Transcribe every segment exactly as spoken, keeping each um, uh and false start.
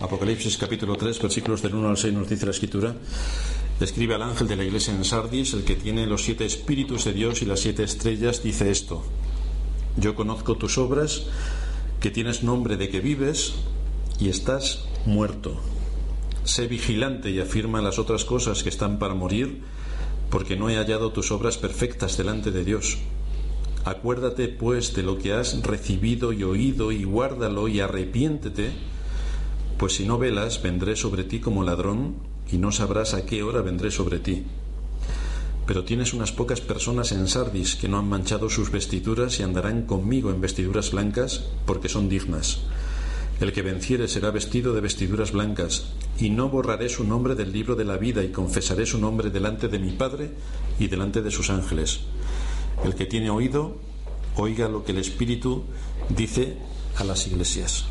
Apocalipsis capítulo tres, versículos del uno al seis, nos dice la Escritura: escribe al ángel de la iglesia en Sardis, el que tiene los siete espíritus de Dios y las siete estrellas, dice esto: yo conozco tus obras, que tienes nombre de que vives y estás muerto. Sé vigilante y afirma las otras cosas que están para morir, porque no he hallado tus obras perfectas delante de Dios. Acuérdate pues de lo que has recibido y oído, y guárdalo y arrepiéntete, pues si no velas, vendré sobre ti como ladrón, y no sabrás a qué hora vendré sobre ti. Pero tienes unas pocas personas en Sardis que no han manchado sus vestiduras y andarán conmigo en vestiduras blancas, porque son dignas. El que venciere será vestido de vestiduras blancas, y no borraré su nombre del libro de la vida, y confesaré su nombre delante de mi Padre y delante de sus ángeles. El que tiene oído, oiga lo que el Espíritu dice a las iglesias.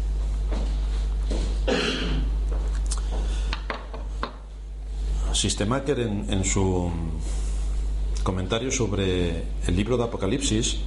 Systemacher, en, en su comentario sobre el libro de Apocalipsis,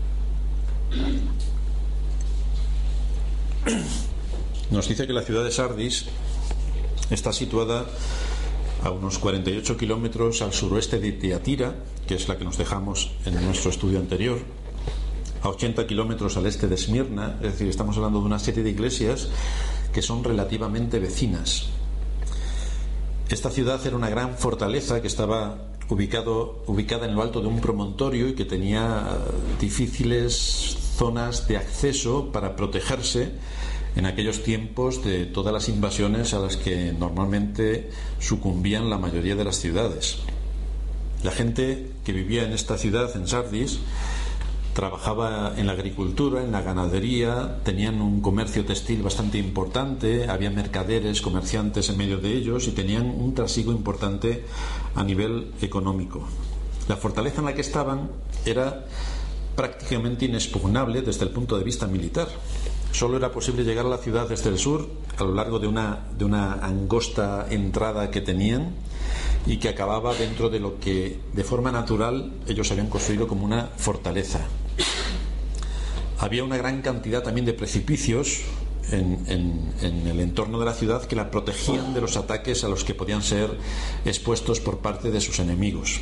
nos dice que la ciudad de Sardis está situada a unos cuarenta y ocho kilómetros al suroeste de Tiatira, que es la que nos dejamos en nuestro estudio anterior, a ochenta kilómetros al este de Esmirna. Es decir, estamos hablando de una serie de iglesias que son relativamente vecinas. Esta ciudad era una gran fortaleza que estaba ubicado, ubicada en lo alto de un promontorio y que tenía difíciles zonas de acceso para protegerse en aquellos tiempos de todas las invasiones a las que normalmente sucumbían la mayoría de las ciudades. La gente que vivía en esta ciudad, en Sardis, trabajaba en la agricultura, en la ganadería, tenían un comercio textil bastante importante, había mercaderes, comerciantes en medio de ellos, y tenían un trasiego importante a nivel económico. La fortaleza en la que estaban era prácticamente inexpugnable desde el punto de vista militar. Solo era posible llegar a la ciudad desde el sur, a lo largo de una, de una angosta entrada que tenían, y que acababa dentro de lo que de forma natural ellos habían construido como una fortaleza. Había una gran cantidad también de precipicios en, en, en el entorno de la ciudad que la protegían de los ataques a los que podían ser expuestos por parte de sus enemigos.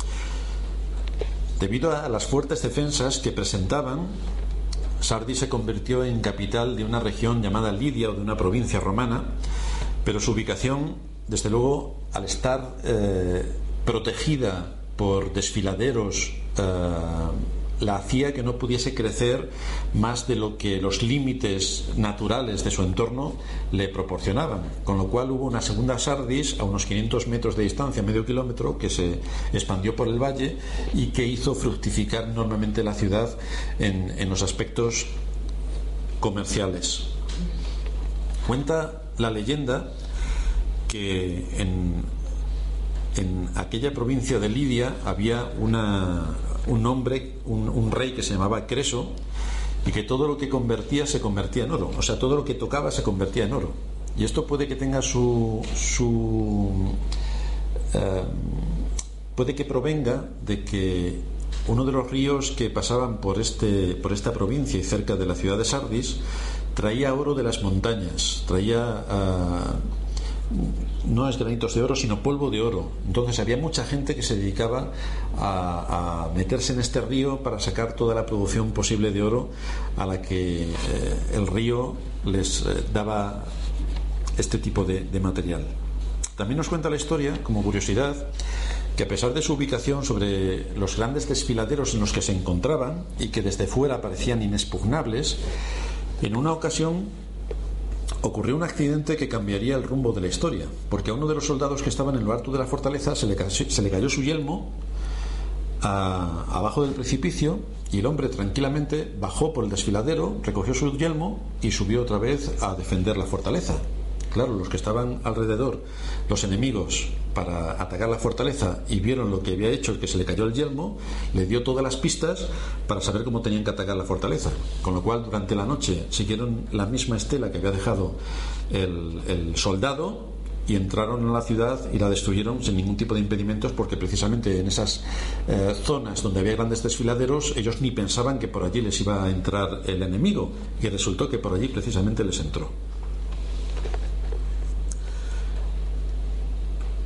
Debido a las fuertes defensas que presentaban, Sardis se convirtió en capital de una región llamada Lidia, o de una provincia romana, pero su ubicación, desde luego, al estar eh, protegida por desfiladeros, eh, la hacía que no pudiese crecer más de lo que los límites naturales de su entorno le proporcionaban, con lo cual hubo una segunda Sardis a unos quinientos metros de distancia, medio kilómetro, que se expandió por el valle y que hizo fructificar enormemente la ciudad en, en los aspectos comerciales. Cuenta la leyenda que en, en aquella provincia de Lidia había una, un hombre, un, un rey que se llamaba Creso, y que todo lo que convertía se convertía en oro, o sea, todo lo que tocaba se convertía en oro. Y esto puede que tenga su, su eh, puede que provenga de que uno de los ríos que pasaban por este por esta provincia y cerca de la ciudad de Sardis traía oro de las montañas, traía uh, no es granitos de oro, sino polvo de oro. Entonces había mucha gente que se dedicaba a, a meterse en este río para sacar toda la producción posible de oro a la que eh, el río les eh, daba este tipo de, de material. También nos cuenta la historia, como curiosidad, que a pesar de su ubicación sobre los grandes desfiladeros en los que se encontraban y que desde fuera parecían inexpugnables, en una ocasión ocurrió un accidente que cambiaría el rumbo de la historia, porque a uno de los soldados que estaban en lo alto de la fortaleza se le cayó, se le cayó su yelmo a, abajo del precipicio, y el hombre tranquilamente bajó por el desfiladero, recogió su yelmo y subió otra vez a defender la fortaleza. Claro, los que estaban alrededor, los enemigos, para atacar la fortaleza, y vieron lo que había hecho, el que se le cayó el yelmo, le dio todas las pistas para saber cómo tenían que atacar la fortaleza. Con lo cual, durante la noche siguieron la misma estela que había dejado el, el soldado, y entraron a la ciudad y la destruyeron sin ningún tipo de impedimentos, porque precisamente en esas eh, zonas donde había grandes desfiladeros, ellos ni pensaban que por allí les iba a entrar el enemigo, y resultó que por allí precisamente les entró.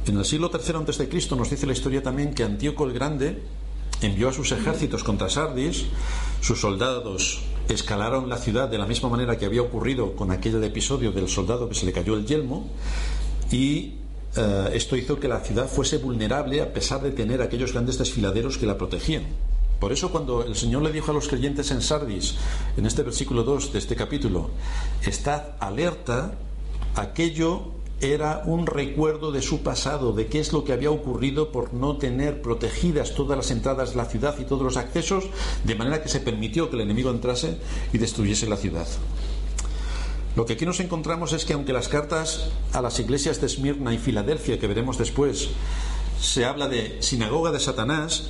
En el siglo tercero antes de Cristo nos dice la historia también que Antíoco el Grande envió a sus ejércitos contra Sardis. Sus soldados escalaron la ciudad de la misma manera que había ocurrido con aquel episodio del soldado que se le cayó el yelmo, y uh, esto hizo que la ciudad fuese vulnerable a pesar de tener aquellos grandes desfiladeros que la protegían. Por eso, cuando el Señor le dijo a los creyentes en Sardis, en este versículo dos de este capítulo, estad alerta, aquello era un recuerdo de su pasado, de qué es lo que había ocurrido por no tener protegidas todas las entradas de la ciudad y todos los accesos, de manera que se permitió que el enemigo entrase y destruyese la ciudad. Lo que aquí nos encontramos es que aunque las cartas a las iglesias de Esmirna y Filadelfia, que veremos después, se habla de sinagoga de Satanás,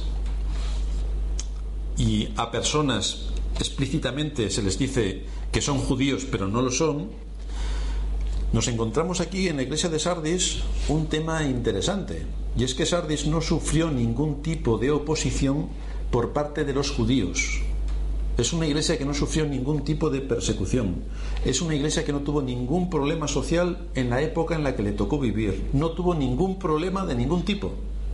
y a personas explícitamente se les dice que son judíos pero no lo son, nos encontramos aquí en la iglesia de Sardis un tema interesante, y es que Sardis no sufrió ningún tipo de oposición por parte de los judíos. Es una iglesia que no sufrió ningún tipo de persecución. Es una iglesia que no tuvo ningún problema social en la época en la que le tocó vivir. No tuvo ningún problema de ningún tipo.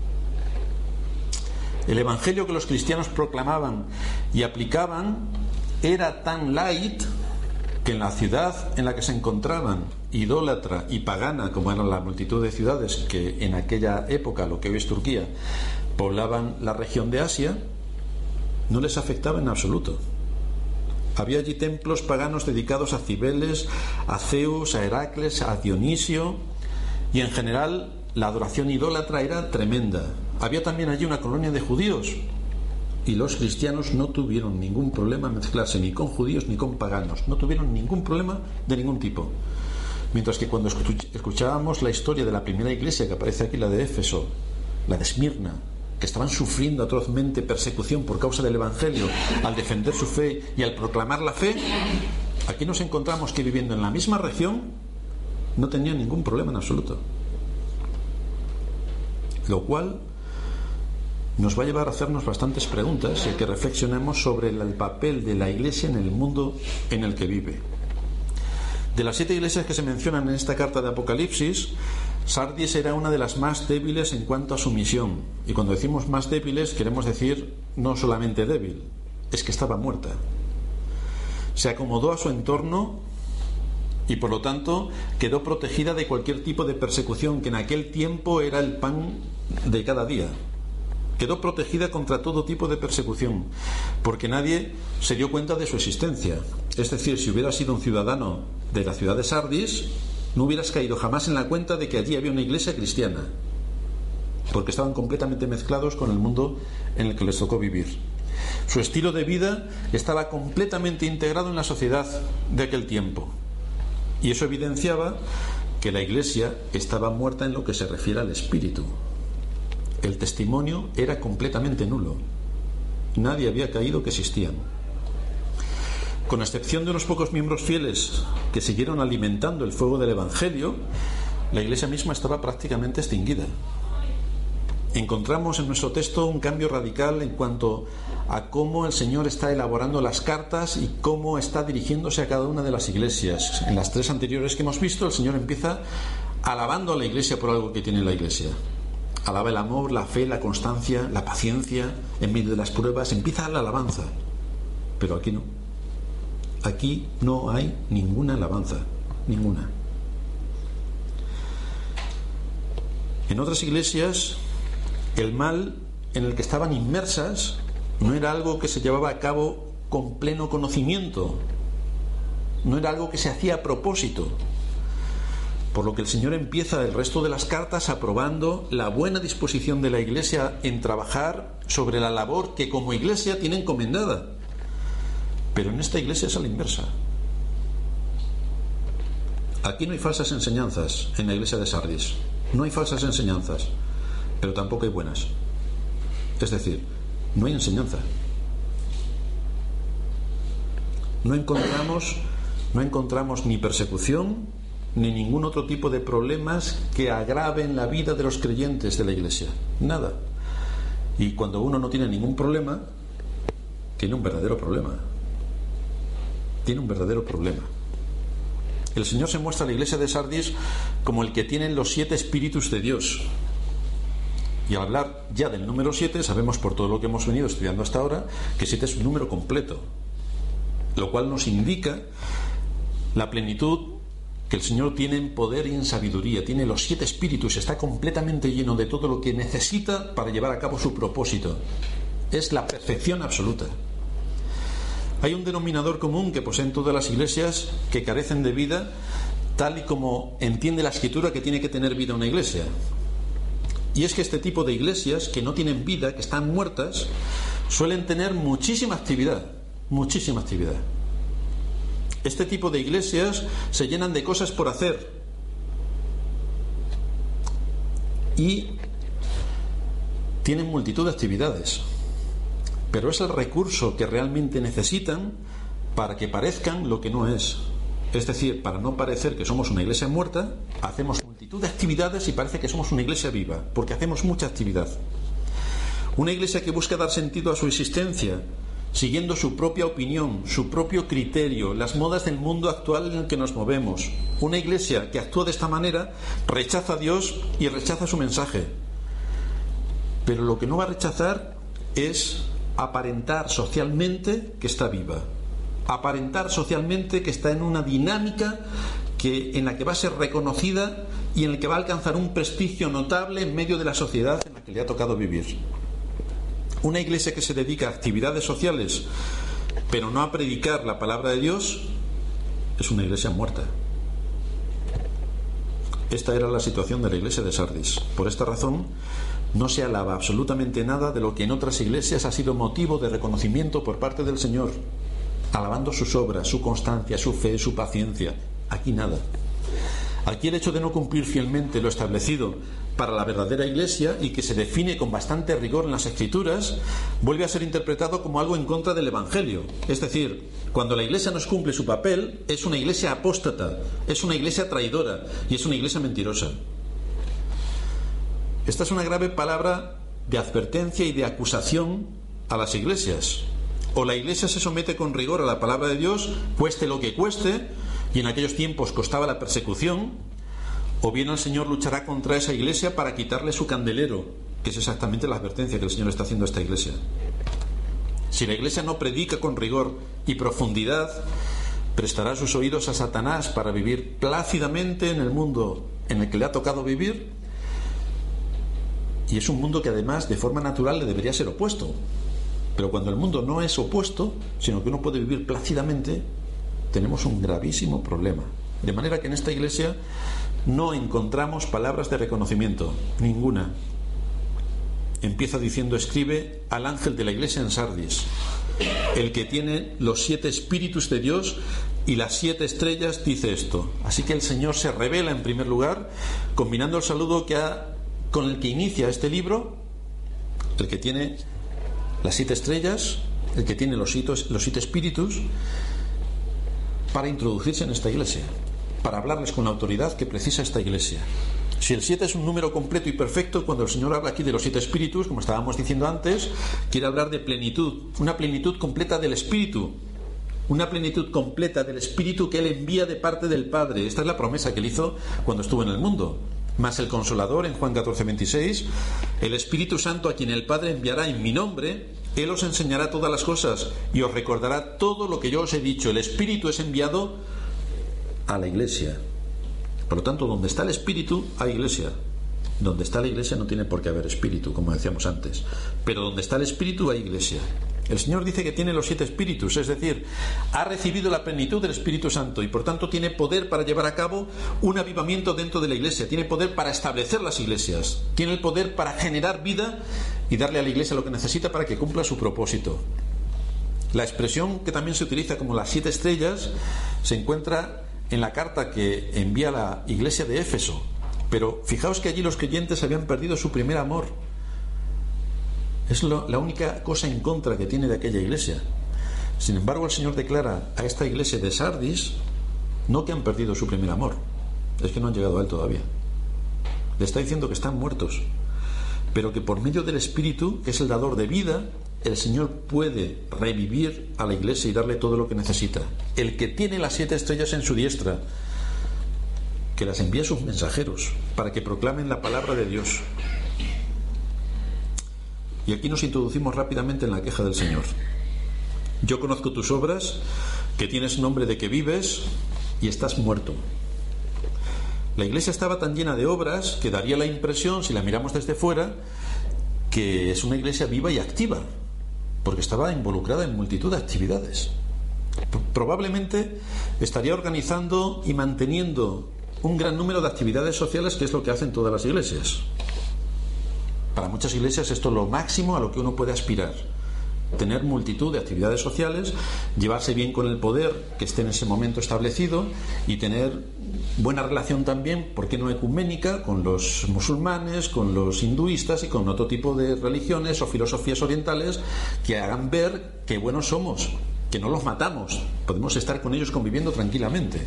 El evangelio que los cristianos proclamaban y aplicaban era tan light que en la ciudad en la que se encontraban, idólatra y pagana, como eran la multitud de ciudades que en aquella época, lo que hoy es Turquía, poblaban la región de Asia, no les afectaba en absoluto. Había allí templos paganos dedicados a Cibeles, a Zeus, a Heracles, a Dionisio, y en general la adoración idólatra era tremenda. Había también allí una colonia de judíos, y los cristianos no tuvieron ningún problema en mezclarse ni con judíos ni con paganos. No tuvieron ningún problema de ningún tipo. Mientras que cuando escuchábamos la historia de la primera iglesia que aparece aquí, la de Éfeso, la de Esmirna, que estaban sufriendo atrozmente persecución por causa del evangelio al defender su fe y al proclamar la fe, aquí nos encontramos que viviendo en la misma región no tenían ningún problema en absoluto, lo cual nos va a llevar a hacernos bastantes preguntas y que reflexionemos sobre el papel de la iglesia en el mundo en el que vive. De las siete iglesias que se mencionan en esta carta de Apocalipsis, Sardis era una de las más débiles en cuanto a su misión. Y cuando decimos más débiles, queremos decir no solamente débil, es que estaba muerta. Se acomodó a su entorno y por lo tanto quedó protegida de cualquier tipo de persecución que en aquel tiempo era el pan de cada día. Quedó protegida contra todo tipo de persecución, porque nadie se dio cuenta de su existencia. Es decir, si hubieras sido un ciudadano de la ciudad de Sardis, no hubieras caído jamás en la cuenta de que allí había una iglesia cristiana, porque estaban completamente mezclados con el mundo en el que les tocó vivir. Su estilo de vida estaba completamente integrado en la sociedad de aquel tiempo, y eso evidenciaba que la iglesia estaba muerta en lo que se refiere al espíritu. El testimonio era completamente nulo. Nadie había caído que existían. Con excepción de unos pocos miembros fieles que siguieron alimentando el fuego del evangelio, la iglesia misma estaba prácticamente extinguida. Encontramos en nuestro texto un cambio radical en cuanto a cómo el Señor está elaborando las cartas y cómo está dirigiéndose a cada una de las iglesias. En las tres anteriores que hemos visto, el Señor empieza alabando a la iglesia por algo que tiene la iglesia. Alaba el amor, la fe, la constancia, la paciencia en medio de las pruebas. Empieza la alabanza. Pero aquí no. Aquí no hay ninguna alabanza. Ninguna. En otras iglesias, el mal en el que estaban inmersas no era algo que se llevaba a cabo con pleno conocimiento. No era algo que se hacía a propósito. Por lo que el Señor empieza el resto de las cartas aprobando la buena disposición de la iglesia en trabajar sobre la labor que como iglesia tiene encomendada. Pero en esta iglesia es a la inversa. Aquí no hay falsas enseñanzas en la iglesia de Sardis. No hay falsas enseñanzas, pero tampoco hay buenas. Es decir, no hay enseñanza. No encontramos, no encontramos ni persecución ni ningún otro tipo de problemas que agraven la vida de los creyentes de la iglesia. Nada. Y cuando uno no tiene ningún problema, tiene un verdadero problema. Tiene un verdadero problema. El Señor se muestra a la iglesia de Sardis como el que tiene los siete espíritus de Dios. Y al hablar ya del número siete, sabemos por todo lo que hemos venido estudiando hasta ahora que siete es un número completo, lo cual nos indica la plenitud que el Señor tiene en poder y en sabiduría, tiene los siete espíritus, está completamente lleno de todo lo que necesita para llevar a cabo su propósito. Es la perfección absoluta. Hay un denominador común que poseen todas las iglesias que carecen de vida, tal y como entiende la Escritura que tiene que tener vida una iglesia. Y es que este tipo de iglesias que no tienen vida, que están muertas, suelen tener muchísima actividad, muchísima actividad. Este tipo de iglesias se llenan de cosas por hacer y tienen multitud de actividades, pero es el recurso que realmente necesitan para que parezcan lo que no es. Es decir, para no parecer que somos una iglesia muerta, hacemos multitud de actividades y parece que somos una iglesia viva, porque hacemos mucha actividad. Una iglesia que busca dar sentido a su existencia, siguiendo su propia opinión, su propio criterio, las modas del mundo actual en el que nos movemos. Una iglesia que actúa de esta manera rechaza a Dios y rechaza su mensaje. Pero lo que no va a rechazar es aparentar socialmente que está viva, aparentar socialmente que está en una dinámica que, en la que va a ser reconocida y en la que va a alcanzar un prestigio notable en medio de la sociedad en la que le ha tocado vivir. Una iglesia que se dedica a actividades sociales pero no a predicar la palabra de Dios es una iglesia muerta. Esta era la situación de la iglesia de Sardis. Por esta razón no se alaba absolutamente nada de lo que en otras iglesias ha sido motivo de reconocimiento por parte del Señor, alabando sus obras, su constancia, su fe, su paciencia. Aquí nada. Aquí el hecho de no cumplir fielmente lo establecido para la verdadera iglesia y que se define con bastante rigor en las Escrituras, vuelve a ser interpretado como algo en contra del Evangelio. Es decir, cuando la iglesia no cumple su papel, es una iglesia apóstata, es una iglesia traidora y es una iglesia mentirosa. Esta es una grave palabra de advertencia y de acusación a las iglesias. O la iglesia se somete con rigor a la palabra de Dios, cueste lo que cueste, y en aquellos tiempos costaba la persecución, o bien el Señor luchará contra esa iglesia para quitarle su candelero, que es exactamente la advertencia que el Señor está haciendo a esta iglesia. Si la iglesia no predica con rigor y profundidad, prestará sus oídos a Satanás para vivir plácidamente en el mundo en el que le ha tocado vivir, y es un mundo que además de forma natural le debería ser opuesto. Pero cuando el mundo no es opuesto, sino que uno puede vivir plácidamente, tenemos un gravísimo problema. De manera que en esta iglesia no encontramos palabras de reconocimiento, ninguna. Empieza diciendo: escribe al ángel de la iglesia en Sardis, el que tiene los siete espíritus de Dios y las siete estrellas, dice esto. Así que el Señor se revela en primer lugar, combinando el saludo que ha, con el que inicia este libro, el que tiene las siete estrellas, el que tiene los siete, los siete espíritus, para introducirse en esta iglesia, para hablarles con la autoridad que precisa esta iglesia. Si el siete es un número completo y perfecto, cuando el Señor habla aquí de los siete espíritus, como estábamos diciendo antes, quiere hablar de plenitud, una plenitud completa del Espíritu, una plenitud completa del Espíritu que Él envía de parte del Padre. Esta es la promesa que Él hizo cuando estuvo en el mundo. Más el Consolador, en Juan catorce veintiséis, el Espíritu Santo, a quien el Padre enviará en mi nombre, Él os enseñará todas las cosas y os recordará todo lo que yo os he dicho. El Espíritu es enviado a la iglesia. Por lo tanto, donde está el Espíritu hay iglesia. Donde está la iglesia no tiene por qué haber Espíritu, como decíamos antes. Pero donde está el Espíritu hay iglesia. El Señor dice que tiene los siete espíritus, es decir, ha recibido la plenitud del Espíritu Santo y por tanto tiene poder para llevar a cabo un avivamiento dentro de la iglesia, tiene poder para establecer las iglesias, tiene el poder para generar vida y darle a la iglesia lo que necesita para que cumpla su propósito. La expresión que también se utiliza como las siete estrellas se encuentra en la carta que envía la iglesia de Éfeso, pero fijaos que allí los creyentes habían perdido su primer amor. Es lo, la única cosa en contra que tiene de aquella iglesia. Sin embargo, el Señor declara a esta iglesia de Sardis no que han perdido su primer amor, es que no han llegado a él todavía. Le está diciendo que están muertos, pero que por medio del Espíritu, que es el dador de vida, el Señor puede revivir a la iglesia y darle todo lo que necesita. El que tiene las siete estrellas en su diestra, que las envía a sus mensajeros para que proclamen la palabra de Dios. Y aquí nos introducimos rápidamente en la queja del Señor. Yo conozco tus obras, que tienes nombre de que vives y estás muerto. La iglesia estaba tan llena de obras que daría la impresión, si la miramos desde fuera, que es una iglesia viva y activa, porque estaba involucrada en multitud de actividades. Probablemente estaría organizando y manteniendo un gran número de actividades sociales, que es lo que hacen todas las iglesias. Para muchas iglesias esto es lo máximo a lo que uno puede aspirar: tener multitud de actividades sociales, llevarse bien con el poder que esté en ese momento establecido y tener buena relación también, ¿por qué no ecuménica?, con los musulmanes, con los hinduistas y con otro tipo de religiones o filosofías orientales que hagan ver qué buenos somos, que no los matamos, podemos estar con ellos conviviendo tranquilamente.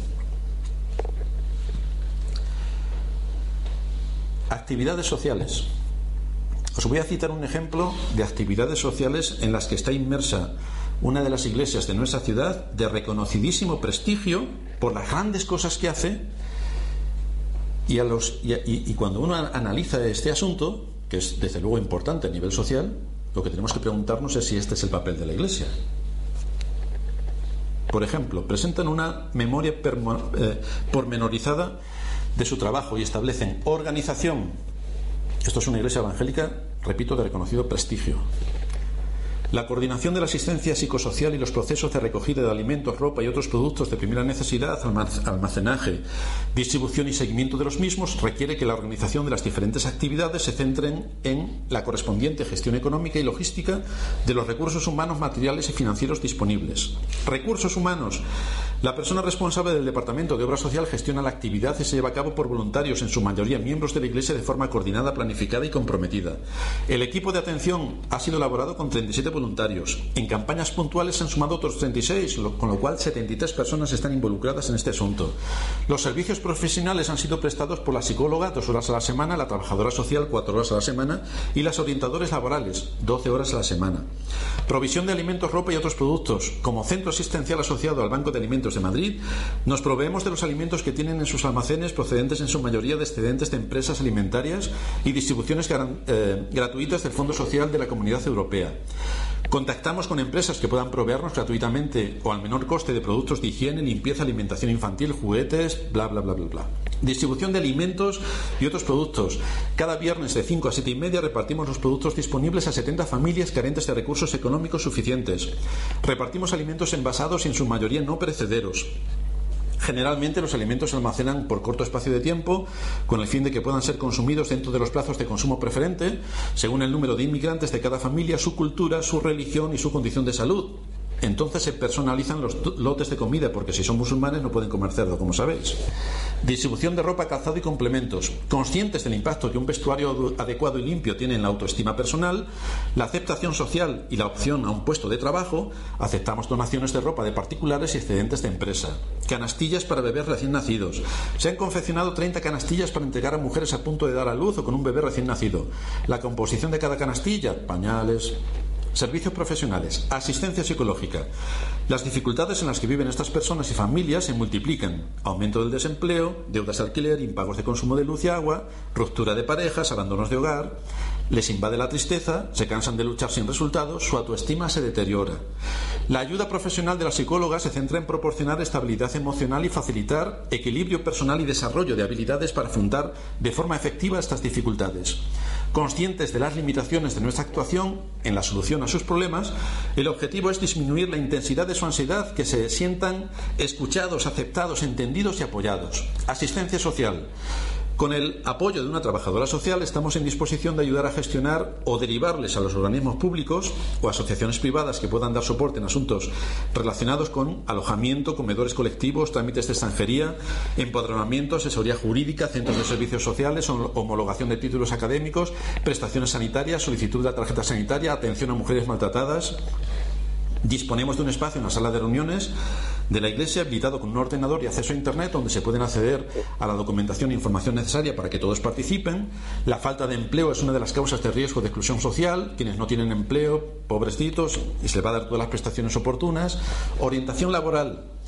Actividades sociales. Os voy a citar un ejemplo de actividades sociales en las que está inmersa una de las iglesias de nuestra ciudad, de reconocidísimo prestigio por las grandes cosas que hace, y, a los, y, y, y cuando uno analiza este asunto, que es desde luego importante a nivel social, lo que tenemos que preguntarnos es si este es el papel de la iglesia. Por ejemplo, presentan una memoria permo, eh, pormenorizada de su trabajo y establecen organización. Esto es una iglesia evangélica, repito, de reconocido prestigio. La coordinación de la asistencia psicosocial y los procesos de recogida de alimentos, ropa y otros productos de primera necesidad, almacenaje, distribución y seguimiento de los mismos requiere que la organización de las diferentes actividades se centren en la correspondiente gestión económica y logística de los recursos humanos, materiales y financieros disponibles. Recursos humanos. La persona responsable del Departamento de Obra Social gestiona la actividad y se lleva a cabo por voluntarios, en su mayoría miembros de la Iglesia, de forma coordinada, planificada y comprometida. El equipo de atención ha sido elaborado con treinta y siete voluntarios. En campañas puntuales se han sumado otros treinta y seis, con lo cual setenta y tres personas están involucradas en este asunto. Los servicios profesionales han sido prestados por la psicóloga dos horas a la semana, la trabajadora social cuatro horas a la semana y las orientadores laborales doce horas a la semana. Provisión de alimentos, ropa y otros productos. Como centro asistencial asociado al Banco de Alimentos de Madrid, nos proveemos de los alimentos que tienen en sus almacenes, procedentes en su mayoría de excedentes de empresas alimentarias y distribuciones eh, gratuitas del Fondo Social de la Comunidad Europea. Contactamos con empresas que puedan proveernos gratuitamente o al menor coste de productos de higiene, limpieza, alimentación infantil, juguetes, bla bla bla bla bla. Distribución de alimentos y otros productos. Cada viernes de cinco a siete y media repartimos los productos disponibles a setenta familias carentes de recursos económicos suficientes. Repartimos alimentos envasados y en su mayoría no perecederos. Generalmente los alimentos se almacenan por corto espacio de tiempo, con el fin de que puedan ser consumidos dentro de los plazos de consumo preferente, según el número de inmigrantes de cada familia, su cultura, su religión y su condición de salud. Entonces se personalizan los lotes de comida, porque si son musulmanes no pueden comer cerdo, como sabéis. Distribución de ropa, calzado y complementos. Conscientes del impacto que un vestuario adecuado y limpio tiene en la autoestima personal, la aceptación social y la opción a un puesto de trabajo, aceptamos donaciones de ropa de particulares y excedentes de empresa. Canastillas para bebés recién nacidos. Se han confeccionado treinta canastillas para entregar a mujeres a punto de dar a luz o con un bebé recién nacido. La composición de cada canastilla: pañales. Servicios profesionales, asistencia psicológica. Las dificultades en las que viven estas personas y familias se multiplican: aumento del desempleo, deudas de alquiler, impagos de consumo de luz y agua, ruptura de parejas, abandonos de hogar. Les invade la tristeza, se cansan de luchar sin resultados, su autoestima se deteriora. La ayuda profesional de la psicóloga se centra en proporcionar estabilidad emocional y facilitar equilibrio personal y desarrollo de habilidades para afrontar de forma efectiva estas dificultades. Conscientes de las limitaciones de nuestra actuación en la solución a sus problemas, el objetivo es disminuir la intensidad de su ansiedad, que se sientan escuchados, aceptados, entendidos y apoyados. Asistencia social. Con el apoyo de una trabajadora social estamos en disposición de ayudar a gestionar o derivarles a los organismos públicos o asociaciones privadas que puedan dar soporte en asuntos relacionados con alojamiento, comedores colectivos, trámites de extranjería, empadronamiento, asesoría jurídica, centros de servicios sociales, homologación de títulos académicos, prestaciones sanitarias, solicitud de la tarjeta sanitaria, atención a mujeres maltratadas. Disponemos de un espacio en la sala de reuniones de la Iglesia, habilitado con un ordenador y acceso a Internet, donde se pueden acceder a la documentación e información necesaria para que todos participen. La falta de empleo es una de las causas de riesgo de exclusión social. Quienes no tienen empleo, pobrecitos, y se les va a dar todas las prestaciones oportunas. Orientación laboral.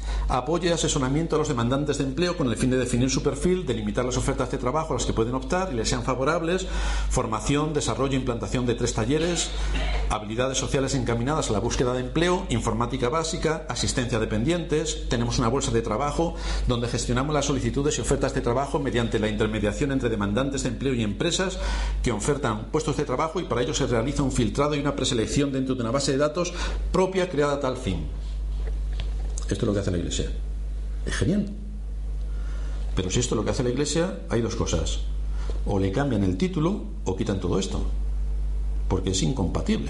Apoyo y asesoramiento a los demandantes de empleo con el fin de definir su perfil, delimitar las ofertas de trabajo a las que pueden optar y les sean favorables, formación, desarrollo e implantación de tres talleres, habilidades sociales encaminadas a la búsqueda de empleo, informática básica, asistencia a dependientes. Tenemos una bolsa de trabajo donde gestionamos las solicitudes y ofertas de trabajo mediante la intermediación entre demandantes de empleo y empresas que ofertan puestos de trabajo, y para ello se realiza un filtrado y una preselección dentro de una base de datos propia creada a tal fin. Esto es lo que hace la Iglesia. Es genial. Pero si esto es lo que hace la Iglesia, hay dos cosas: o le cambian el título o quitan todo esto, porque es incompatible.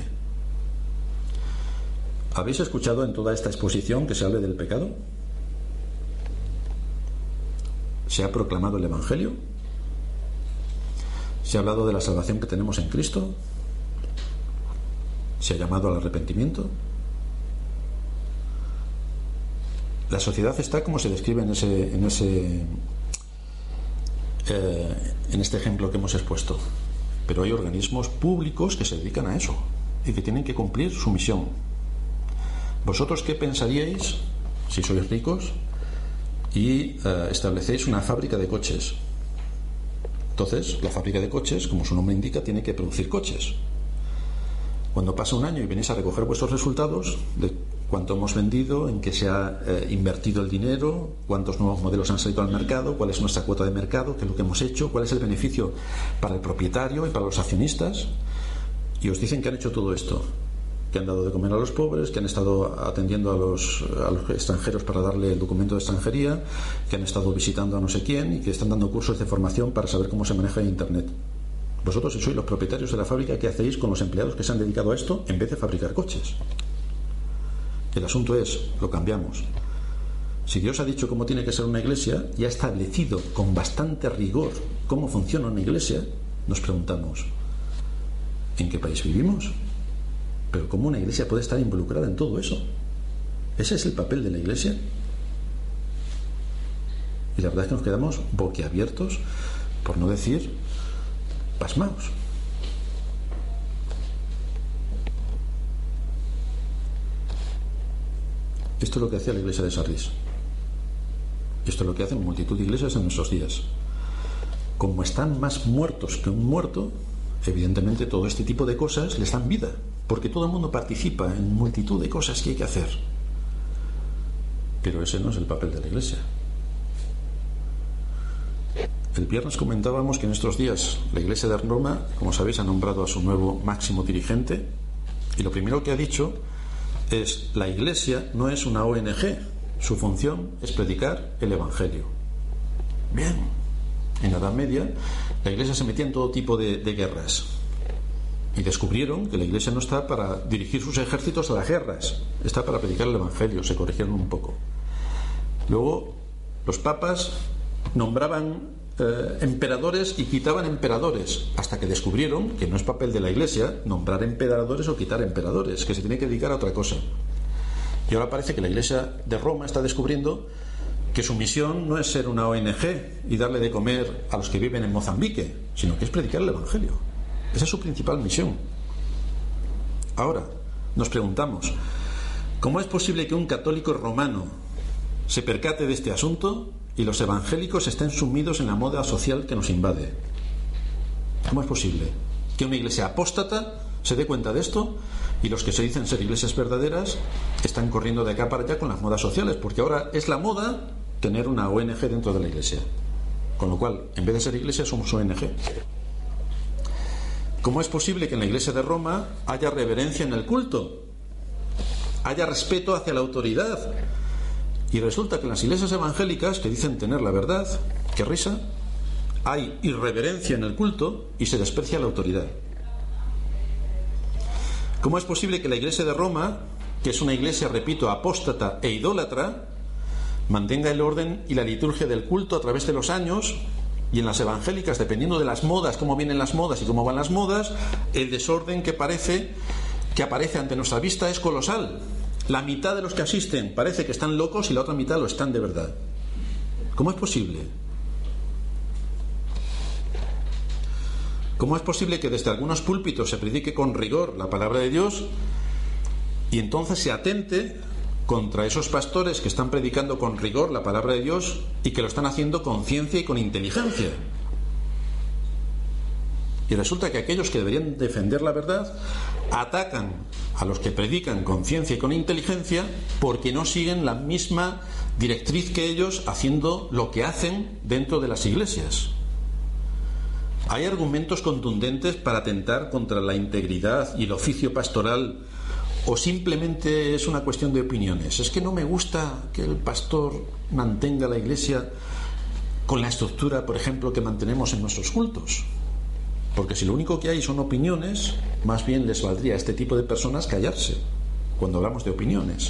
¿Habéis escuchado en toda esta exposición que se hable del pecado? ¿Se ha proclamado el Evangelio? ¿Se ha hablado de la salvación que tenemos en Cristo? ¿Se ha llamado al arrepentimiento? La sociedad está como se describe en ese, en ese, eh, en este ejemplo que hemos expuesto. Pero hay organismos públicos que se dedican a eso y que tienen que cumplir su misión. ¿Vosotros qué pensaríais si sois ricos y eh, establecéis una fábrica de coches? Entonces, la fábrica de coches, como su nombre indica, tiene que producir coches. Cuando pasa un año y venís a recoger vuestros resultados de cuánto hemos vendido, en qué se ha eh, invertido el dinero, cuántos nuevos modelos han salido al mercado, cuál es nuestra cuota de mercado, qué es lo que hemos hecho, cuál es el beneficio para el propietario y para los accionistas, y os dicen que han hecho todo esto, que han dado de comer a los pobres, que han estado atendiendo a los, a los extranjeros para darle el documento de extranjería, que han estado visitando a no sé quién y que están dando cursos de formación para saber cómo se maneja Internet. Vosotros, si sois los propietarios de la fábrica, ¿qué hacéis con los empleados que se han dedicado a esto en vez de fabricar coches? El asunto es, lo cambiamos. Si Dios ha dicho cómo tiene que ser una iglesia y ha establecido con bastante rigor cómo funciona una iglesia, nos preguntamos, ¿en qué país vivimos? Pero ¿cómo una iglesia puede estar involucrada en todo eso? ¿Ese es el papel de la iglesia? Y la verdad es que nos quedamos boquiabiertos, por no decir pasmaos. Esto es lo que hacía la iglesia de Sardis. Esto es lo que hacen multitud de iglesias en nuestros días. Como están más muertos que un muerto, evidentemente todo este tipo de cosas les dan vida, porque todo el mundo participa en multitud de cosas que hay que hacer. Pero ese no es el papel de la iglesia. El viernes comentábamos que en estos días la iglesia de Roma, como sabéis, ha nombrado a su nuevo máximo dirigente, y lo primero que ha dicho es: la iglesia no es una O N G, su función es predicar el Evangelio. Bien, en la Edad Media la iglesia se metía en todo tipo de, de guerras, y descubrieron que la iglesia no está para dirigir sus ejércitos a las guerras, está para predicar el Evangelio. Se corrigieron un poco. Luego los papas nombraban Eh, emperadores y quitaban emperadores, hasta que descubrieron que no es papel de la iglesia nombrar emperadores o quitar emperadores, que se tiene que dedicar a otra cosa. Y ahora parece que la iglesia de Roma está descubriendo que su misión no es ser una O N G y darle de comer a los que viven en Mozambique, sino que es predicar el Evangelio. Esa es su principal misión. Ahora nos preguntamos, ¿cómo es posible que un católico romano se percate de este asunto y los evangélicos estén sumidos en la moda social que nos invade? ¿Cómo es posible que una iglesia apóstata se dé cuenta de esto y los que se dicen ser iglesias verdaderas están corriendo de acá para allá con las modas sociales? Porque ahora es la moda tener una O N G dentro de la iglesia, con lo cual en vez de ser iglesia somos O N G. ¿Cómo es posible que en la iglesia de Roma haya reverencia en el culto, haya respeto hacia la autoridad? Y resulta que en las iglesias evangélicas, que dicen tener la verdad, qué risa, hay irreverencia en el culto y se desprecia la autoridad. ¿Cómo es posible que la iglesia de Roma, que es una iglesia, repito, apóstata e idólatra, mantenga el orden y la liturgia del culto a través de los años, y en las evangélicas, dependiendo de las modas, cómo vienen las modas y cómo van las modas, el desorden que parece que aparece ante nuestra vista es colosal? La mitad de los que asisten parece que están locos y la otra mitad lo están de verdad. ¿Cómo es posible? ¿Cómo es posible que desde algunos púlpitos se predique con rigor la palabra de Dios y entonces se atente contra esos pastores que están predicando con rigor la palabra de Dios y que lo están haciendo con ciencia y con inteligencia. Y resulta que aquellos que deberían defender la verdad atacan a los que predican con ciencia y con inteligencia porque no siguen la misma directriz que ellos, haciendo lo que hacen dentro de las iglesias. Hay argumentos contundentes para atentar contra la integridad y el oficio pastoral, o simplemente es una cuestión de opiniones. Es que no me gusta que el pastor mantenga la iglesia con la estructura, por ejemplo, que mantenemos en nuestros cultos. Porque si lo único que hay son opiniones, más bien les valdría a este tipo de personas callarse cuando hablamos de opiniones.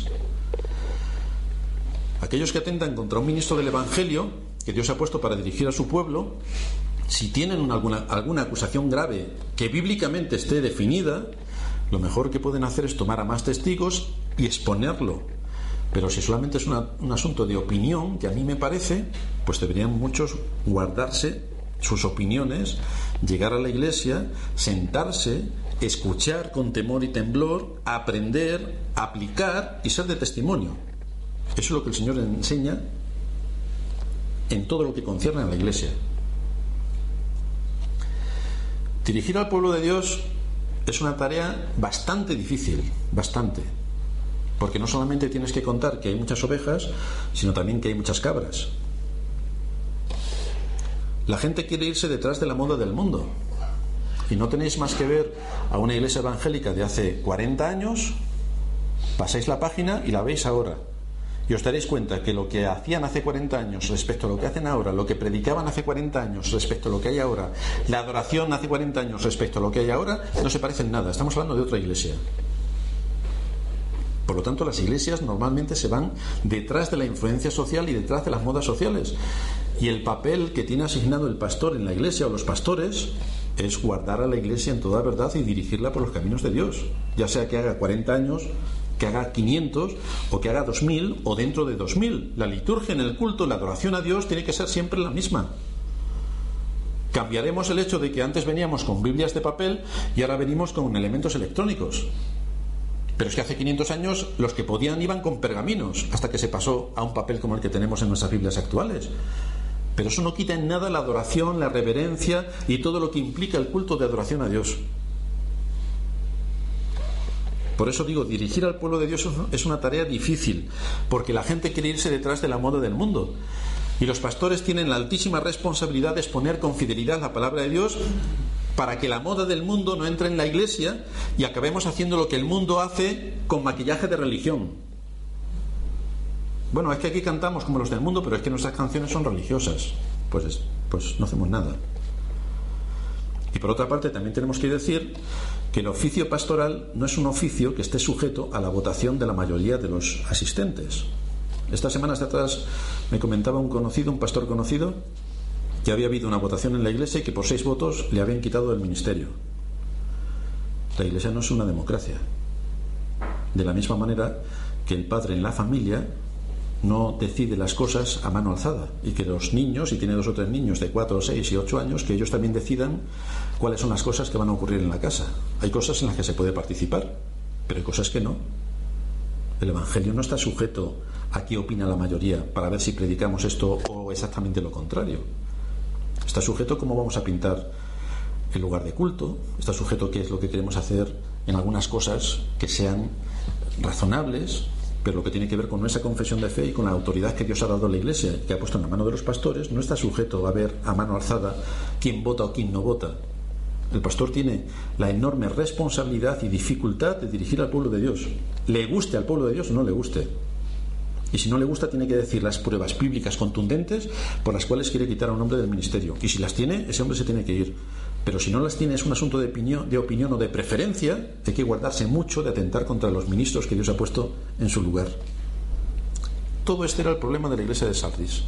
Aquellos que atentan contra un ministro del Evangelio que Dios ha puesto para dirigir a su pueblo, si tienen una, alguna, alguna acusación grave que bíblicamente esté definida, lo mejor que pueden hacer es tomar a más testigos y exponerlo. Pero si solamente es una, un asunto de opinión, que a mí me parece, pues deberían muchos guardarse sus opiniones, llegar a la iglesia, sentarse, escuchar con temor y temblor, aprender, aplicar y ser de testimonio. Eso es lo que el Señor enseña en todo lo que concierne a la iglesia. Dirigir al pueblo de Dios es una tarea bastante difícil, bastante, porque no solamente tienes que contar que hay muchas ovejas, sino también que hay muchas cabras. La gente quiere irse detrás de la moda del mundo, y no tenéis más que ver a una iglesia evangélica de hace cuarenta años, pasáis la página y la veis ahora, y os daréis cuenta que lo que hacían hace cuarenta años respecto a lo que hacen ahora, lo que predicaban hace cuarenta años respecto a lo que hay ahora, la adoración hace cuarenta años respecto a lo que hay ahora, no se parecen nada. Estamos hablando de otra iglesia. Por lo tanto, las iglesias normalmente se van detrás de la influencia social y detrás de las modas sociales, y el papel que tiene asignado el pastor en la iglesia o los pastores es guardar a la iglesia en toda verdad y dirigirla por los caminos de Dios, ya sea que haga cuarenta años, que haga quinientos o que haga dos mil o dentro de dos mil. La liturgia en el culto, la adoración a Dios tiene que ser siempre la misma. Cambiaremos el hecho de que antes veníamos con Biblias de papel y ahora venimos con elementos electrónicos, pero es que hace quinientos años los que podían iban con pergaminos, hasta que se pasó a un papel como el que tenemos en nuestras Biblias actuales. Pero eso no quita en nada la adoración, la reverencia y todo lo que implica el culto de adoración a Dios. Por eso digo, dirigir al pueblo de Dios es una tarea difícil, porque la gente quiere irse detrás de la moda del mundo. Y los pastores tienen la altísima responsabilidad de exponer con fidelidad la palabra de Dios para que la moda del mundo no entre en la iglesia y acabemos haciendo lo que el mundo hace con maquillaje de religión. Bueno, es que aquí cantamos como los del mundo, pero es que nuestras canciones son religiosas. Pues, pues no hacemos nada. Y por otra parte también tenemos que decir que el oficio pastoral no es un oficio que esté sujeto a la votación de la mayoría de los asistentes. Estas semanas de atrás me comentaba un conocido, un pastor conocido, que había habido una votación en la iglesia y que por seis votos le habían quitado el ministerio. La iglesia no es una democracia. De la misma manera que el padre en la familia no decide las cosas a mano alzada, y que los niños, si tiene dos o tres niños de cuatro, seis y ocho años, que ellos también decidan cuáles son las cosas que van a ocurrir en la casa. Hay cosas en las que se puede participar, pero hay cosas que no. El Evangelio no está sujeto a qué opina la mayoría para ver si predicamos esto o exactamente lo contrario. Está sujeto a cómo vamos a pintar el lugar de culto, está sujeto a qué es lo que queremos hacer en algunas cosas que sean razonables, pero lo que tiene que ver con nuestra confesión de fe y con la autoridad que Dios ha dado a la iglesia y que ha puesto en la mano de los pastores, no está sujeto a ver a mano alzada quién vota o quién no vota. El pastor tiene la enorme responsabilidad y dificultad de dirigir al pueblo de Dios, le guste al pueblo de Dios o no le guste. Y si no le gusta, tiene que decir las pruebas bíblicas contundentes por las cuales quiere quitar a un hombre del ministerio. Y si las tiene, ese hombre se tiene que ir. Pero si no las tiene, es un asunto de opinión, de opinión o de preferencia. Hay que guardarse mucho de atentar contra los ministros que Dios ha puesto en su lugar. Todo este era el problema de la iglesia de Sardis.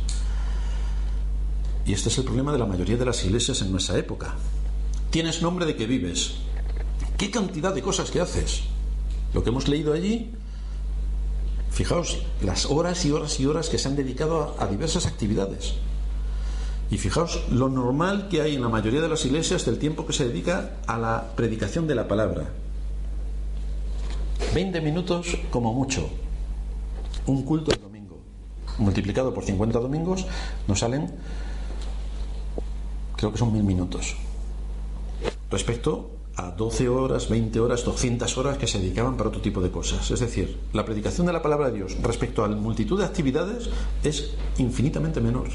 Y este es el problema de la mayoría de las iglesias en nuestra época. Tienes nombre de que vives. ¿Qué cantidad de cosas que haces? Lo que hemos leído allí, fijaos las horas y horas y horas que se han dedicado a, a diversas actividades. Y fijaos lo normal que hay en la mayoría de las iglesias del tiempo que se dedica a la predicación de la palabra. veinte minutos como mucho. Un culto al domingo multiplicado por cincuenta domingos nos salen, creo que son mil minutos, respecto a doce horas, veinte horas, doscientas horas que se dedicaban para otro tipo de cosas. Es decir, la predicación de la palabra de Dios respecto a la multitud de actividades es infinitamente menor.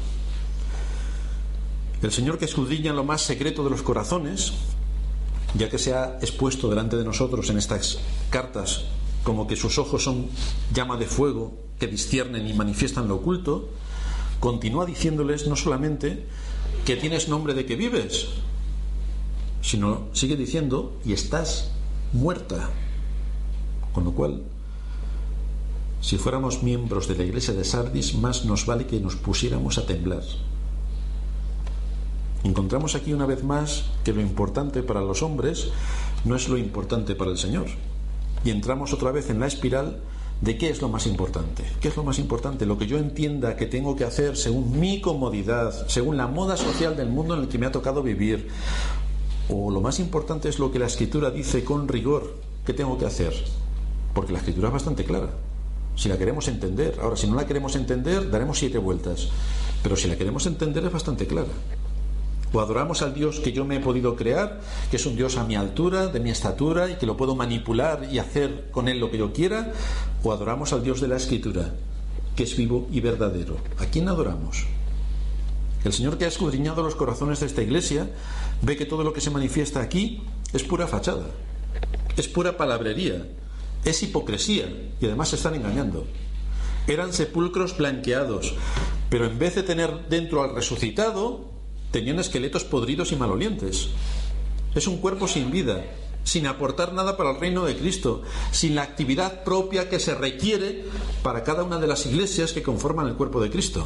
El Señor, que escudriña en lo más secreto de los corazones, ya que se ha expuesto delante de nosotros en estas cartas como que sus ojos son llama de fuego que disciernen y manifiestan lo oculto, continúa diciéndoles no solamente que tienes nombre de que vives, sino sigue diciendo y estás muerta. Con lo cual, si fuéramos miembros de la iglesia de Sardis, más nos vale que nos pusiéramos a temblar. Encontramos aquí una vez más que lo importante para los hombres no es lo importante para el Señor. Y entramos otra vez en la espiral de qué es lo más importante. ¿Qué es lo más importante? Lo que yo entienda que tengo que hacer según mi comodidad, según la moda social del mundo en el que me ha tocado vivir. O lo más importante es lo que la Escritura dice con rigor que tengo que hacer. Porque la Escritura es bastante clara. Si la queremos entender. Ahora, si no la queremos entender, daremos siete vueltas. Pero si la queremos entender, es bastante clara. O adoramos al Dios que yo me he podido crear, que es un Dios a mi altura, de mi estatura, y que lo puedo manipular y hacer con él lo que yo quiera. O adoramos al Dios de la Escritura, que es vivo y verdadero. ¿A quién adoramos? El Señor, que ha escudriñado los corazones de esta iglesia, ve que todo lo que se manifiesta aquí es pura fachada, es pura palabrería, es hipocresía, y además se están engañando. Eran sepulcros blanqueados, pero en vez de tener dentro al resucitado, tenían esqueletos podridos y malolientes. Es un cuerpo sin vida, sin aportar nada para el reino de Cristo, sin la actividad propia que se requiere para cada una de las iglesias que conforman el cuerpo de Cristo.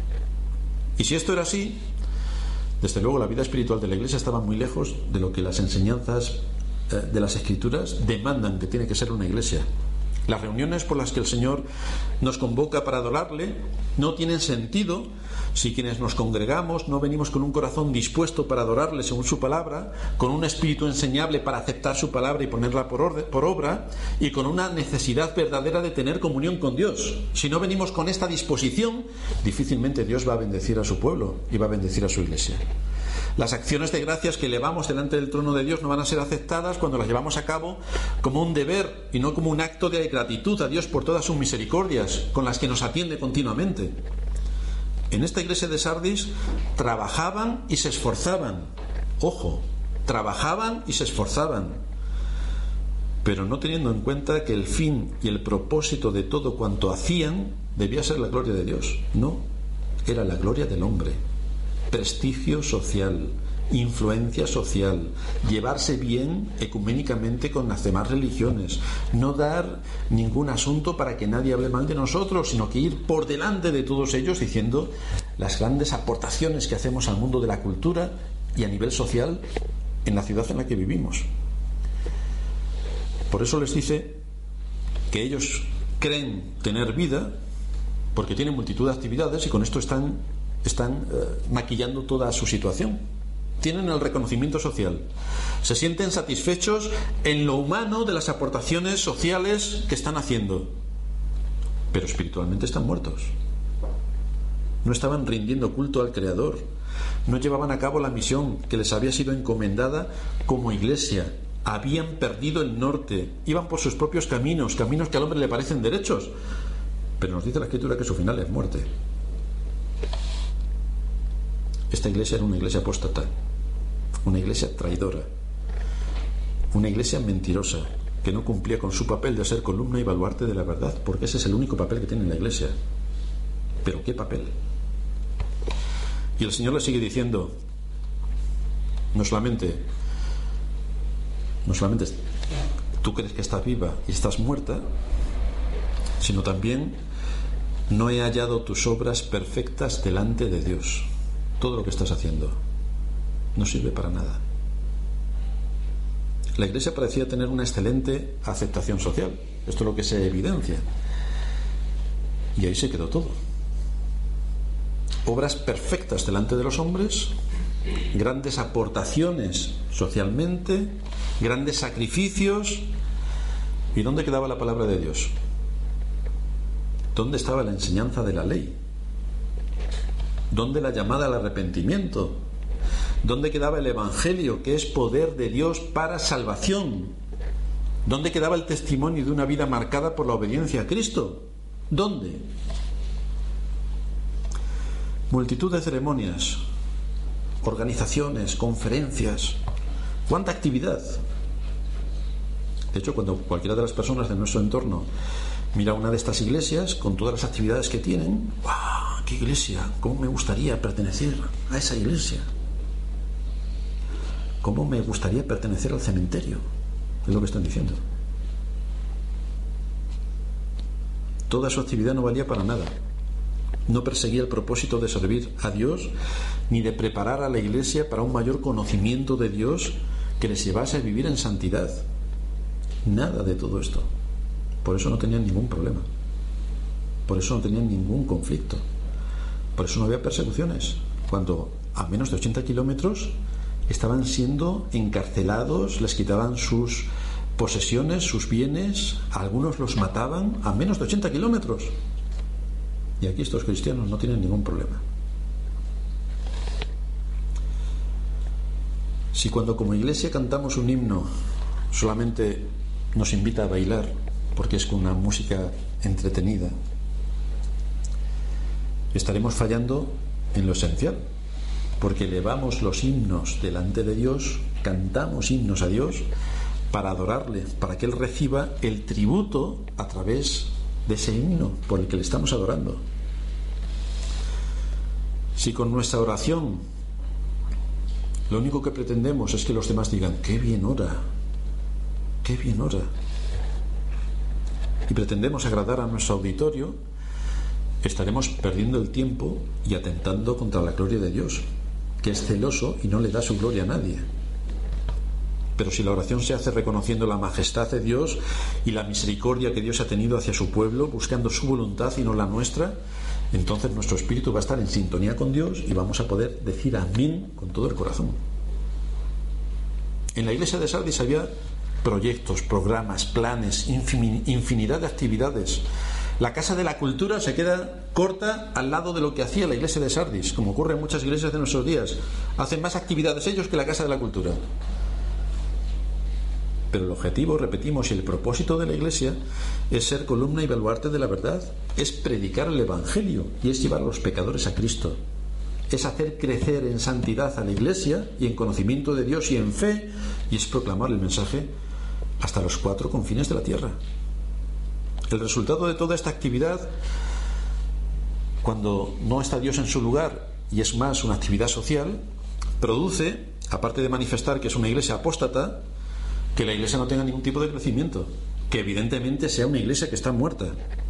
Y si esto era así, desde luego la vida espiritual de la iglesia estaba muy lejos de lo que las enseñanzas eh, de las Escrituras demandan que tiene que ser una iglesia. Las reuniones por las que el Señor nos convoca para adorarle no tienen sentido si quienes nos congregamos no venimos con un corazón dispuesto para adorarle según su palabra, con un espíritu enseñable para aceptar su palabra y ponerla por, orden, por obra, y con una necesidad verdadera de tener comunión con Dios. Si no venimos con esta disposición, difícilmente Dios va a bendecir a su pueblo y va a bendecir a su iglesia. Las acciones de gracias que elevamos delante del trono de Dios no van a ser aceptadas cuando las llevamos a cabo como un deber y no como un acto de gratitud a Dios por todas sus misericordias con las que nos atiende continuamente. En esta iglesia de Sardis trabajaban y se esforzaban. Ojo, trabajaban y se esforzaban, pero no teniendo en cuenta que el fin y el propósito de todo cuanto hacían debía ser la gloria de Dios. No, era la gloria del hombre. Prestigio social, influencia social, llevarse bien ecuménicamente con las demás religiones, no dar ningún asunto para que nadie hable mal de nosotros, sino que ir por delante de todos ellos diciendo las grandes aportaciones que hacemos al mundo de la cultura y a nivel social en la ciudad en la que vivimos. Por eso les dice que ellos creen tener vida porque tienen multitud de actividades y con esto están están eh, maquillando toda su situación. Tienen el reconocimiento social, se sienten satisfechos en lo humano de las aportaciones sociales que están haciendo, pero espiritualmente están muertos. No estaban rindiendo culto al Creador, no llevaban a cabo la misión que les había sido encomendada como iglesia, habían perdido el norte, iban por sus propios caminos, caminos que al hombre le parecen derechos, pero nos dice la Escritura que su final es muerte. Esta iglesia era una iglesia apóstata, una iglesia traidora, una iglesia mentirosa, que no cumplía con su papel de ser columna y baluarte de la verdad, porque ese es el único papel que tiene la iglesia. ¿Pero qué papel? Y el Señor le sigue diciendo, no solamente, no solamente tú crees que estás viva y estás muerta, sino también no he hallado tus obras perfectas delante de Dios. Todo lo que estás haciendo no sirve para nada. La iglesia parecía tener una excelente aceptación social. Esto es lo que se evidencia. Y ahí se quedó todo. Obras perfectas delante de los hombres, grandes aportaciones socialmente, grandes sacrificios. ¿Y dónde quedaba la palabra de Dios? ¿Dónde estaba la enseñanza de la ley? ¿Dónde la llamada al arrepentimiento? ¿Dónde quedaba el Evangelio, que es poder de Dios para salvación? ¿Dónde quedaba el testimonio de una vida marcada por la obediencia a Cristo? ¿Dónde? Multitud de ceremonias, organizaciones, conferencias. ¿Cuánta actividad? De hecho, cuando cualquiera de las personas de nuestro entorno mira una de estas iglesias, con todas las actividades que tienen, ¡guau! ¡Qué iglesia! ¿Cómo me gustaría pertenecer a esa iglesia? ¿Cómo me gustaría pertenecer al cementerio? Es lo que están diciendo. Toda su actividad no valía para nada. No perseguía el propósito de servir a Dios, ni de preparar a la iglesia para un mayor conocimiento de Dios que les llevase a vivir en santidad. Nada de todo esto. Por eso no tenían ningún problema. Por eso no tenían ningún conflicto. Por eso no había persecuciones. Cuando a menos de ochenta kilómetros estaban siendo encarcelados, les quitaban sus posesiones, sus bienes, a algunos los mataban a menos de ochenta kilómetros. Y aquí estos cristianos no tienen ningún problema. Si cuando como iglesia cantamos un himno solamente nos invita a bailar, porque es con una música entretenida, estaremos fallando en lo esencial, porque elevamos los himnos delante de Dios, cantamos himnos a Dios para adorarle, para que Él reciba el tributo a través de ese himno por el que le estamos adorando. Si con nuestra oración lo único que pretendemos es que los demás digan ¡qué bien ora! ¡Qué bien ora! Y pretendemos agradar a nuestro auditorio, estaremos perdiendo el tiempo y atentando contra la gloria de Dios, que es celoso y no le da su gloria a nadie. Pero si la oración se hace reconociendo la majestad de Dios y la misericordia que Dios ha tenido hacia su pueblo, buscando su voluntad y no la nuestra, entonces nuestro espíritu va a estar en sintonía con Dios y vamos a poder decir amén con todo el corazón. En la iglesia de Sardis había proyectos, programas, planes, infinidad de actividades. La Casa de la Cultura se queda corta al lado de lo que hacía la iglesia de Sardis, como ocurre en muchas iglesias de nuestros días. Hacen más actividades ellos que la Casa de la Cultura. Pero el objetivo, repetimos, y el propósito de la iglesia es ser columna y baluarte de la verdad, es predicar el Evangelio y es llevar a los pecadores a Cristo, es hacer crecer en santidad a la iglesia y en conocimiento de Dios y en fe, y es proclamar el mensaje hasta los cuatro confines de la tierra. El resultado de toda esta actividad, cuando no está Dios en su lugar y es más una actividad social, produce, aparte de manifestar que es una iglesia apóstata, que la iglesia no tenga ningún tipo de crecimiento, que evidentemente sea una iglesia que está muerta.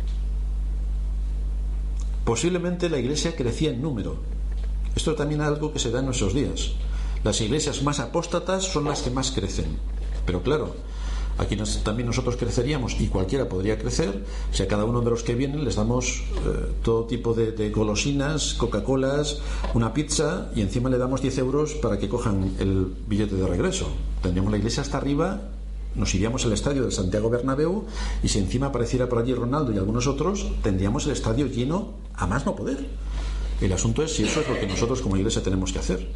Posiblemente la iglesia crecía en número. Esto también es algo que se da en nuestros días. Las iglesias más apóstatas son las que más crecen. Pero claro, aquí nos, también nosotros creceríamos, y cualquiera podría crecer, si a cada uno de los que vienen les damos eh, todo tipo de, de golosinas, Coca-Colas, una pizza, y encima le damos diez euros para que cojan el billete de regreso. Tendríamos la iglesia hasta arriba, nos iríamos al estadio del Santiago Bernabéu, y si encima apareciera por allí Ronaldo y algunos otros, tendríamos el estadio lleno a más no poder. El asunto es si eso es lo que nosotros como iglesia tenemos que hacer.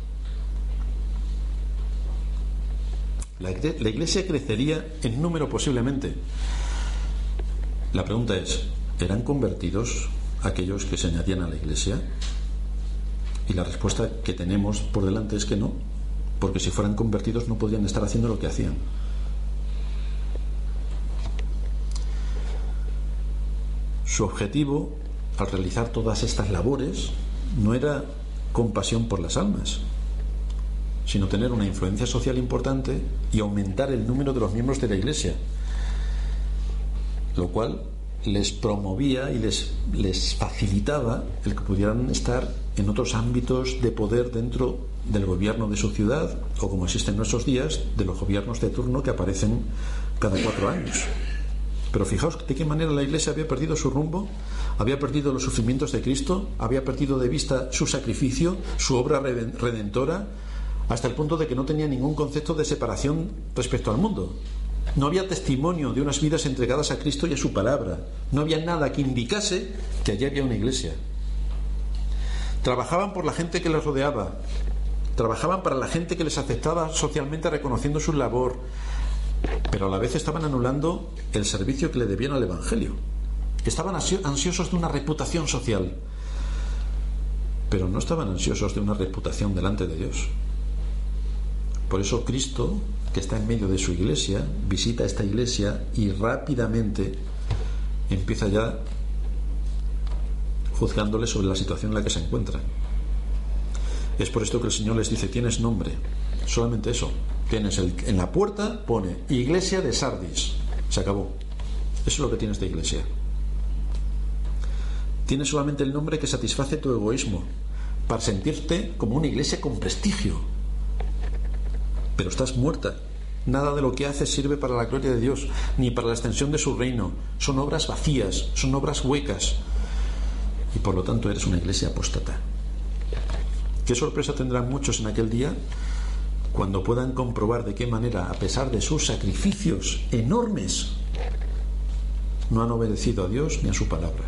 La iglesia crecería en número posiblemente. La pregunta es, ¿eran convertidos aquellos que se añadían a la iglesia? Y la respuesta que tenemos por delante es que no, porque si fueran convertidos no podrían estar haciendo lo que hacían. Su objetivo al realizar todas estas labores no era compasión por las almas, sino tener una influencia social importante y aumentar el número de los miembros de la iglesia, lo cual les promovía y les, les facilitaba el que pudieran estar en otros ámbitos de poder dentro del gobierno de su ciudad, o como existe en nuestros días, de los gobiernos de turno que aparecen cada cuatro años. Pero fijaos de qué manera la iglesia había perdido su rumbo, había perdido los sufrimientos de Cristo, había perdido de vista su sacrificio, su obra redentora, hasta el punto de que no tenía ningún concepto de separación respecto al mundo. No había testimonio de unas vidas entregadas a Cristo y a su palabra. No había nada que indicase que allí había una iglesia. Trabajaban por la gente que les rodeaba. Trabajaban para la gente que les aceptaba socialmente, reconociendo su labor. Pero a la vez estaban anulando el servicio que le debían al Evangelio. Estaban ansiosos de una reputación social. Pero no estaban ansiosos de una reputación delante de Dios. Por eso Cristo, que está en medio de su iglesia, visita esta iglesia y rápidamente empieza ya juzgándole sobre la situación en la que se encuentran. Es por esto que el Señor les dice: tienes nombre. Solamente eso. Tienes el, en la puerta pone Iglesia de Sardis. Se acabó. Eso es lo que tienes de iglesia. Tienes solamente el nombre que satisface tu egoísmo, para sentirte como una iglesia con prestigio. Pero estás muerta. Nada de lo que haces sirve para la gloria de Dios, ni para la extensión de su reino. Son obras vacías, son obras huecas. Y por lo tanto eres una iglesia apóstata. Qué sorpresa tendrán muchos en aquel día cuando puedan comprobar de qué manera, a pesar de sus sacrificios enormes, no han obedecido a Dios ni a su palabra.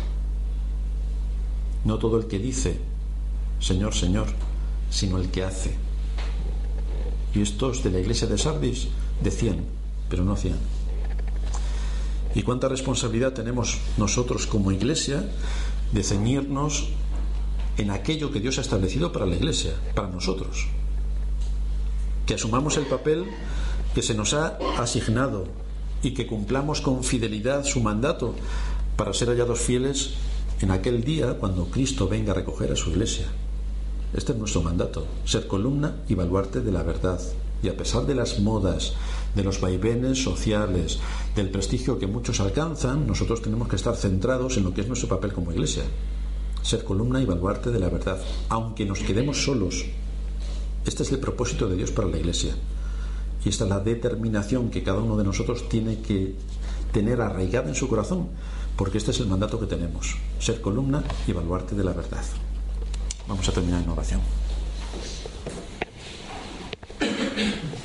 No todo el que dice Señor, Señor, sino el que hace. Y estos de la iglesia de Sardis decían, pero no hacían. ¿Y cuánta responsabilidad tenemos nosotros como iglesia de ceñirnos en aquello que Dios ha establecido para la iglesia, para nosotros? Que asumamos el papel que se nos ha asignado y que cumplamos con fidelidad su mandato para ser hallados fieles en aquel día cuando Cristo venga a recoger a su iglesia. Este es nuestro mandato: ser columna y baluarte de la verdad. Y a pesar de las modas, de los vaivenes sociales, del prestigio que muchos alcanzan, nosotros tenemos que estar centrados en lo que es nuestro papel como iglesia: ser columna y baluarte de la verdad, aunque nos quedemos solos. Este es el propósito de Dios para la iglesia, y esta es la determinación que cada uno de nosotros tiene que tener arraigada en su corazón, porque este es el mandato que tenemos: ser columna y baluarte de la verdad. Vamos a terminar en oración.